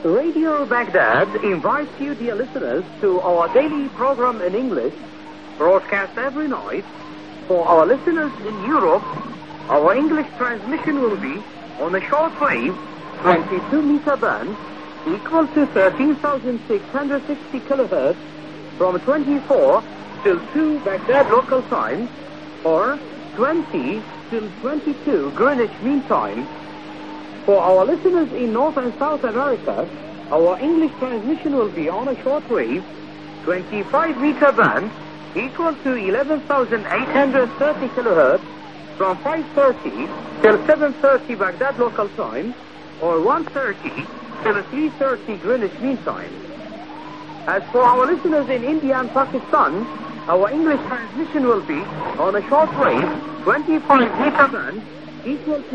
Radio Baghdad invites you, dear listeners, to our daily program in English, broadcast every night. For our listeners in Europe, our English transmission will be on a shortwave 22-meter band equal to 13,660 kilohertz from 24 till 2 Baghdad local time, or 20 till 22 Greenwich Mean Time. For our listeners in North and South America, our English transmission will be on a shortwave 25-meter band equal to 11,830 kilohertz from 5:30 till 7:30 Baghdad local time, or 1:30 till 3:30 Greenwich Mean Time. As for our listeners in India and Pakistan, our English transmission will be on a shortwave 25-meter band equal to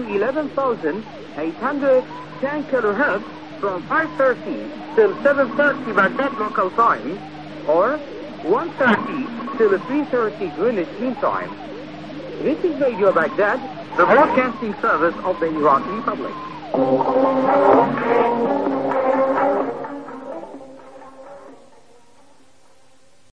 11,810 kilohertz from 5:30 till 7:30 Baghdad local time, or 1:30 till 3:30 Greenwich Mean Time. This is Radio Baghdad, the broadcasting service of the Iraqi Republic.